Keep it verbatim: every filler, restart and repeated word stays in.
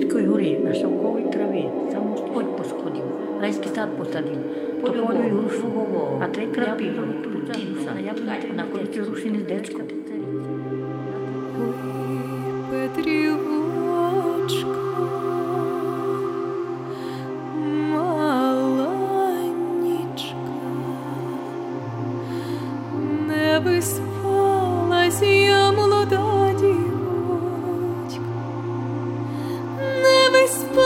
Святської горі, на шовковій траві, сам Господь посходив, райський сад посадив, тополю й грушу, а три крапиву, на яблуні, на колючій груші гніздечко. Ой, Петрівочка, маланічка, не виспалась я, молода дівочка, не виспалась.